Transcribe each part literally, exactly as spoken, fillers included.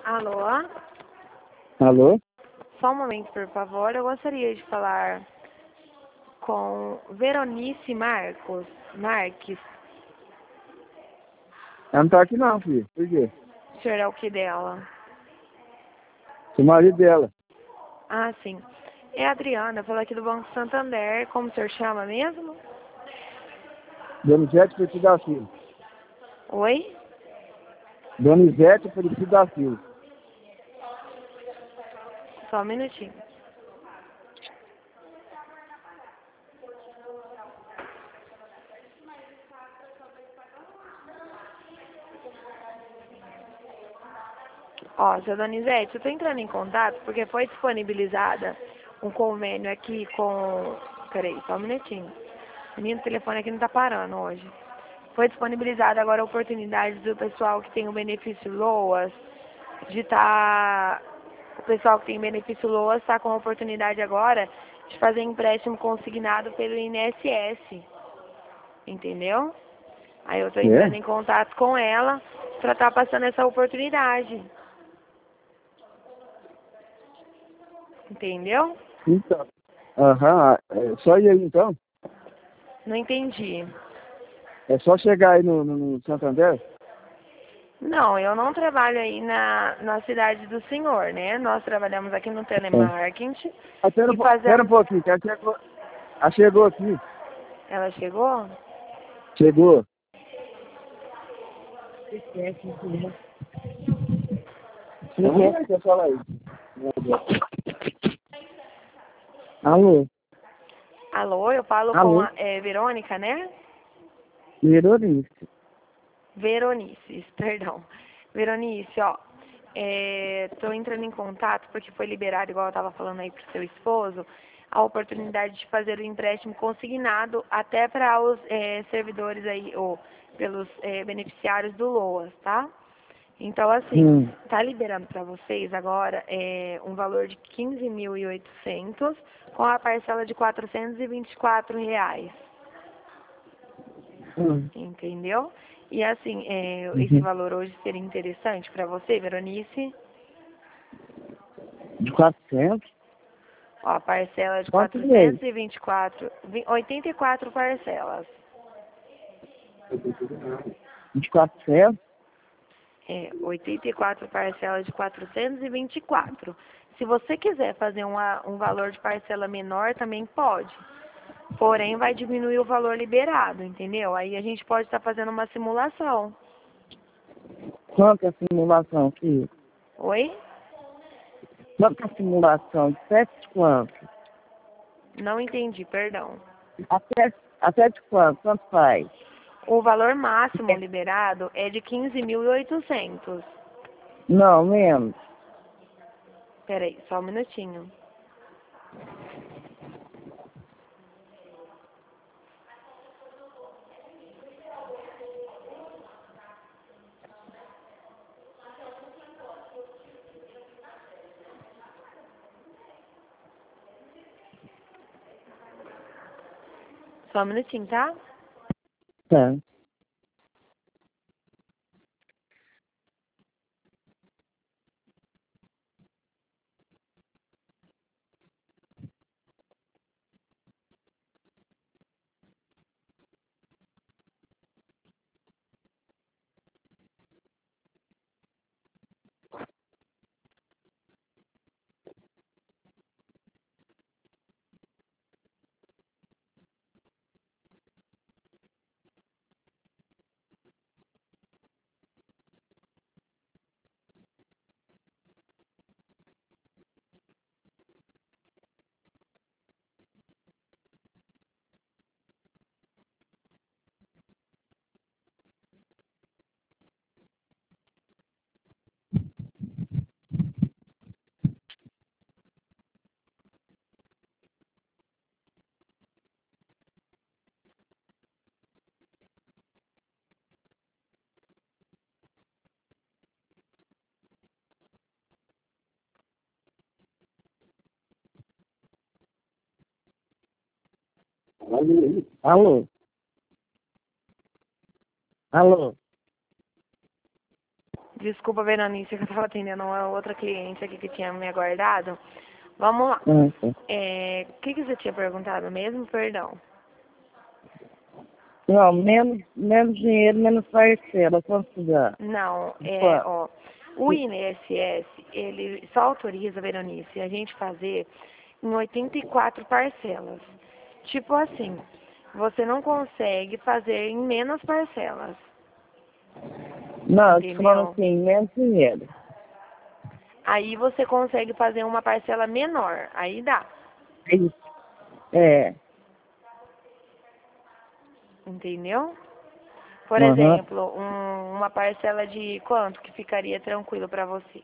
Alô? Alô? Só um momento, por favor. Eu gostaria de falar com Veronice Marcos Marques. Ela não tá aqui não, filho. Por quê? O senhor é o que dela? Sou marido dela. Ah, sim. É a Adriana, falo aqui do Banco Santander. Como o senhor chama mesmo? Donizete Aparecido da Silva. Oi? Donizete Aparecido da Silva. Só um minutinho. Ó, seu Donizete, eu tô entrando em contato porque foi disponibilizada um convênio aqui com... Peraí, só um minutinho. Menino, o telefone aqui não tá parando hoje. Foi disponibilizada agora a oportunidade do pessoal que tem o benefício LOAS de estar... O pessoal que tem benefício LOAS está com a oportunidade agora de fazer empréstimo consignado pelo I N S S. Entendeu? Aí eu tô entrando É? em contato com ela para estar passando essa oportunidade. Entendeu? Então. Aham. É só ir aí então? Não entendi. É só chegar aí no, no, no Santander? Não, eu não trabalho aí na, na cidade do senhor, né? Nós trabalhamos aqui no É. telemarketing Ah, pera, e um po- pera um fazemos... pouquinho, que ela chegou, ela chegou aqui. Ela chegou? Chegou. Deixa eu falar aí. Alô? Alô, eu falo com Alô? a é, Verônica, né? Veronice. Veronice, perdão. Veronice, ó, estou entrando em contato porque foi liberado, igual eu estava falando aí para o seu esposo, a oportunidade de fazer o empréstimo consignado até para os é, servidores aí, ou pelos é, beneficiários do LOAS, tá? Então, assim, Hum. tá liberando para vocês agora é, um valor de quinze mil e oitocentos com a parcela de quatrocentos e vinte e quatro reais. Hum. Entendeu? E assim, é, esse Uhum. valor hoje seria interessante para você, Veronice? De quatrocentos? Ó, a parcela de Quantos meses? quatrocentos e vinte e quatro, vi- oitenta e quatro parcelas. De quatrocentos? É, oitenta e quatro parcelas de quatrocentos e vinte e quatro. Se você quiser fazer uma, um valor de parcela menor, também pode. Porém, vai diminuir o valor liberado, entendeu? Aí a gente pode estar fazendo uma simulação. Quanto é a simulação, filho? Oi? Quanto é a simulação? De sete de quanto? Não entendi, perdão. Até, até de quanto? Quanto faz? O valor máximo liberado é de quinze mil e oitocentos. Não, menos. Peraí, só um minutinho. Só um minutinho, tá? Tá. Alô? Alô? Desculpa, Veronice, que eu tava atendendo uma outra cliente aqui que tinha me aguardado. Vamos lá. Hum, sim. É, o que, que você tinha perguntado mesmo? Perdão. Não, menos, menos dinheiro, menos parcela. Quanto dá? Não, é, Quanto? ó, o I N S S, ele só autoriza, Veronice, a gente fazer em oitenta e quatro parcelas. Tipo assim, você não consegue fazer em menos parcelas, Não, eu tô falando entendeu? assim, menos dinheiro. Aí você consegue fazer uma parcela menor, aí dá, É isso. É. entendeu? Por Aham. exemplo, um- uma parcela de quanto que ficaria tranquilo pra você?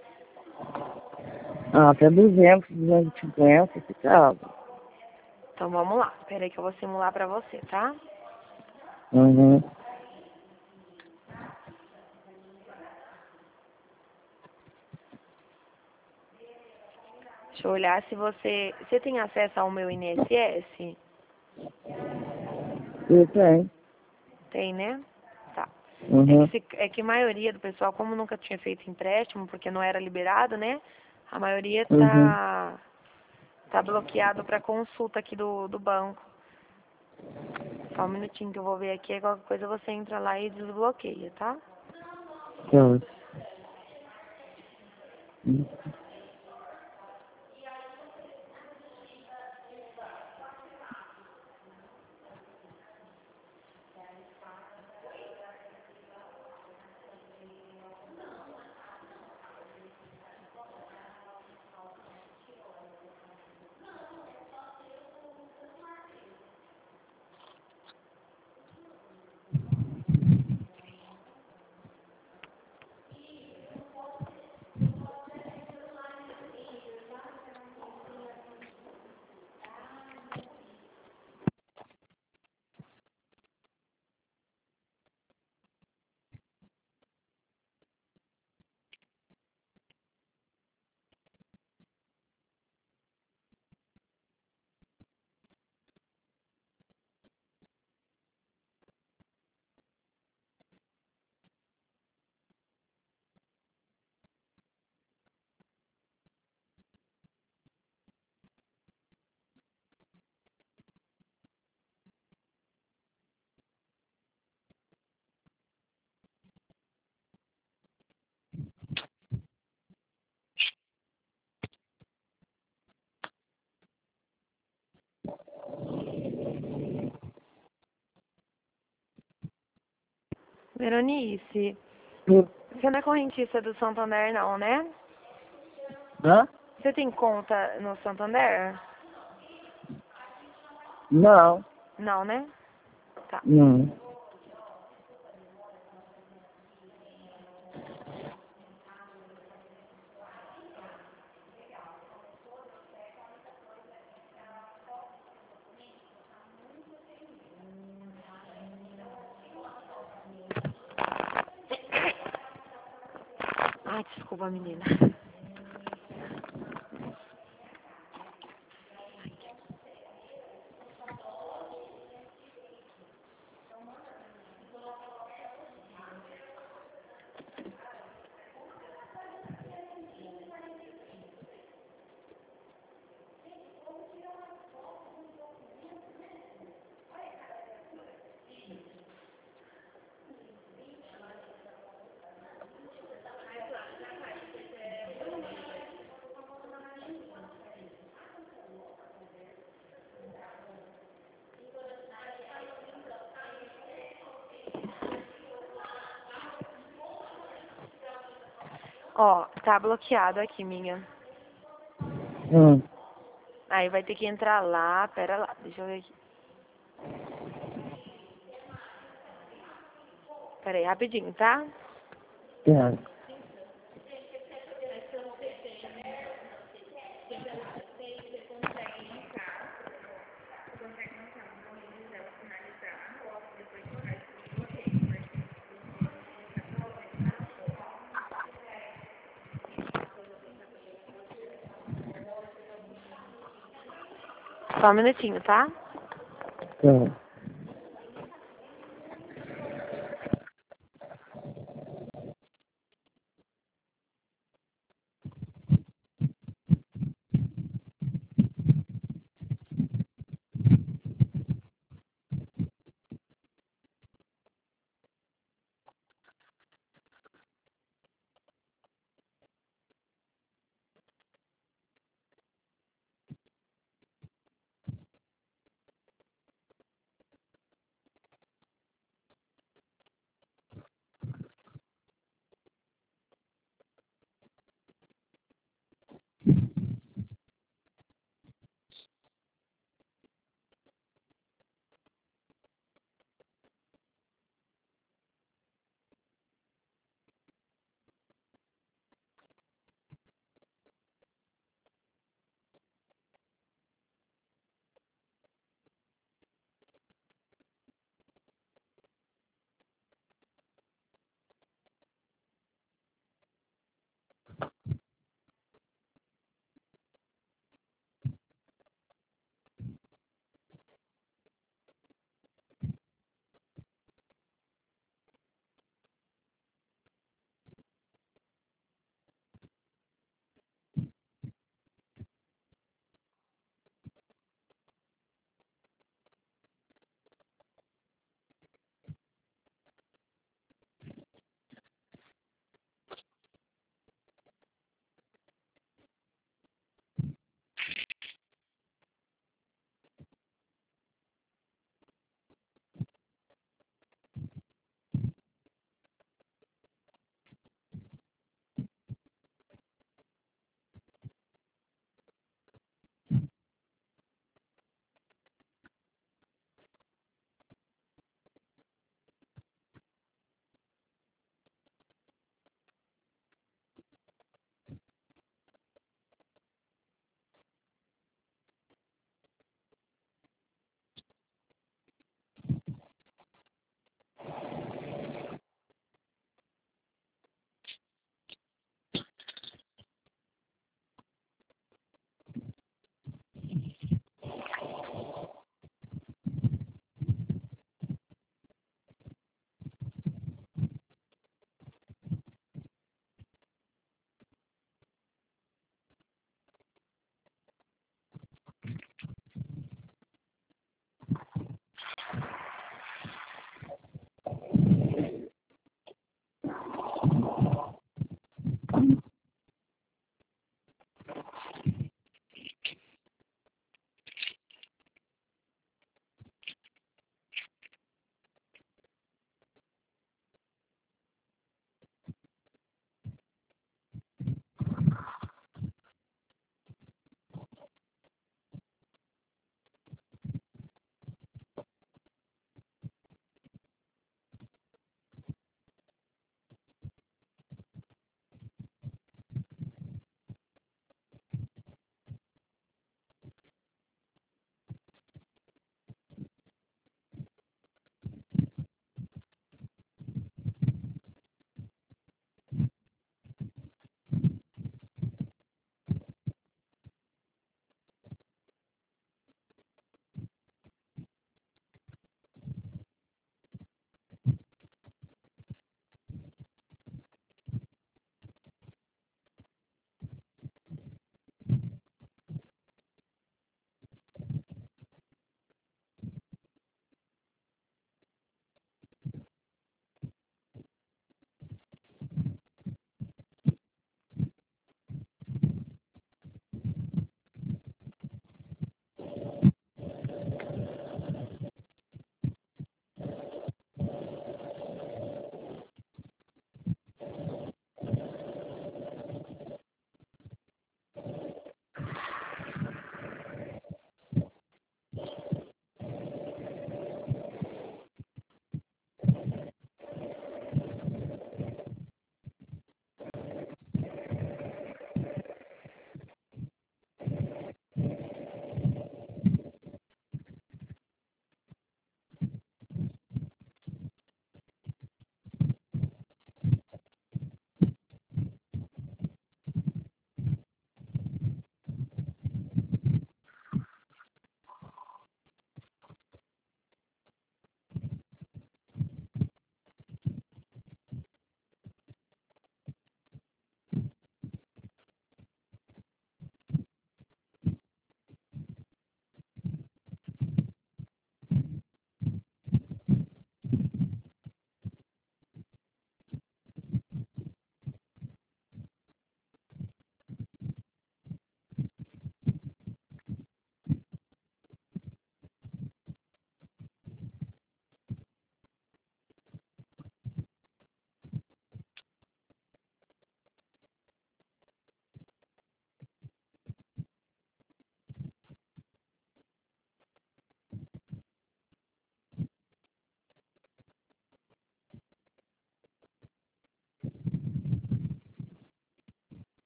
Ah, até duzentos, duzentos e cinquenta, ficava. Então vamos lá, espera aí que eu vou simular pra você, tá? Uhum. Deixa eu olhar se você... Você tem acesso ao meu I N S S? Eu tenho. Tem, né? Tá. É que, Uhum. se, é que a maioria do pessoal, como nunca tinha feito empréstimo, porque não era liberado, né? A maioria Uhum. tá, tá bloqueado para consulta aqui do, do banco. Só um minutinho que eu vou ver aqui, aí qualquer coisa você entra lá e desbloqueia, tá? Então, hum. Veronice, Hum. você não é correntista do Santander não, né? Hã? Você tem conta no Santander? Não. Não, né? Tá. Não. Ai, desculpa, menina. Ó, tá bloqueado aqui, minha. Hum. Aí vai ter que entrar lá, pera lá, deixa eu ver aqui. Pera aí, rapidinho, tá? Tá. Só um minutinho, tá? Tá.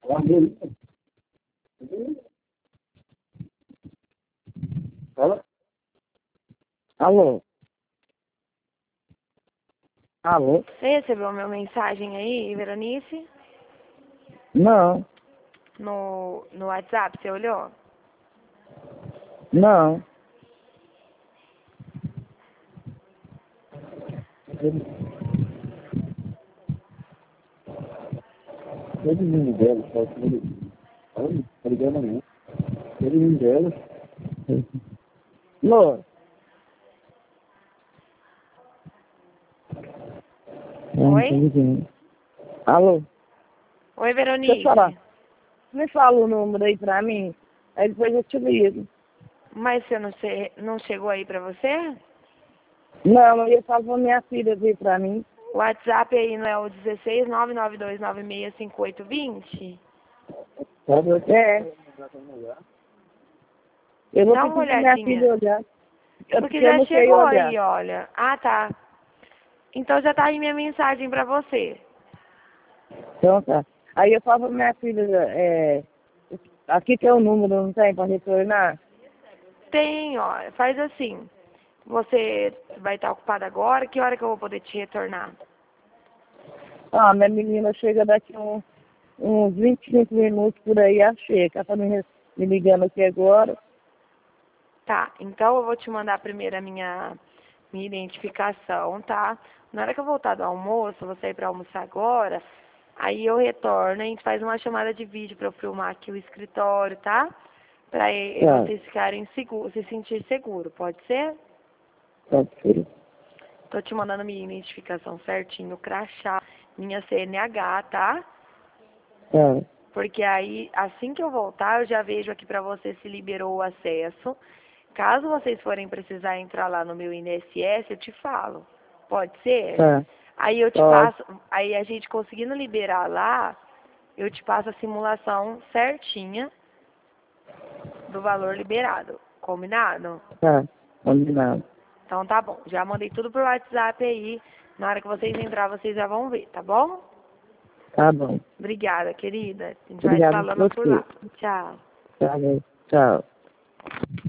Alô? Alô? Alô? Você recebeu minha mensagem aí, Veronice? Não, No, no WhatsApp, você olhou? não. Todo mundo dela, só que ele... Olha, tá ligando a mim. Todo mundo dela. Alô? Oi? Alô? Oi, Deixa eu Veronice. falar. Me fala o número aí pra mim, aí depois eu te ligo. Mas você não, che não chegou aí pra você? Não, eu ia falar pra minha filha vir pra mim. O WhatsApp aí não é o dezesseis nove nove dois nove seis cinco oito dois zero? É. Eu vou Dá uma pedir pra minha olhadinha. filha olhar. É Porque porque eu já não sei chegou olhar. aí, olha. Ah, tá. Então já tá aí minha mensagem pra você. Então tá. Aí eu falo pra minha filha, é, aqui tem o número, não tem, pra retornar? Tem, ó. Faz assim. Você vai estar ocupada agora? Que hora que eu vou poder te retornar? Ah, minha menina chega daqui uns, uns vinte e cinco minutos por aí, achei. Ela tá me, re- me ligando aqui agora. Tá. Então eu vou te mandar primeiro a minha, minha identificação, tá? Na hora que eu voltar do almoço, eu vou sair pra almoçar agora. Aí eu retorno, a gente faz uma chamada de vídeo pra eu filmar aqui o escritório, tá? Pra e- e Tá, vocês ficarem seguros, se sentir seguro, pode ser? tá, filho. Tô te mandando minha identificação certinho, crachá, minha C N H, tá? Tá, Porque aí, assim que eu voltar, eu já vejo aqui pra você se liberou o acesso. Caso vocês forem precisar entrar lá no meu I N S S, eu te falo. Pode ser? tá, Aí eu te pode. passo, aí a gente conseguindo liberar lá, eu te passo a simulação certinha do valor liberado. Combinado? Tá, combinado. Então tá bom. Já mandei tudo pro WhatsApp aí. Na hora que vocês entrar, vocês já vão ver, tá bom? Tá bom. Obrigada, querida. A gente vai se Obrigado falando por por lá. você. Tchau. Tá bem. Tchau.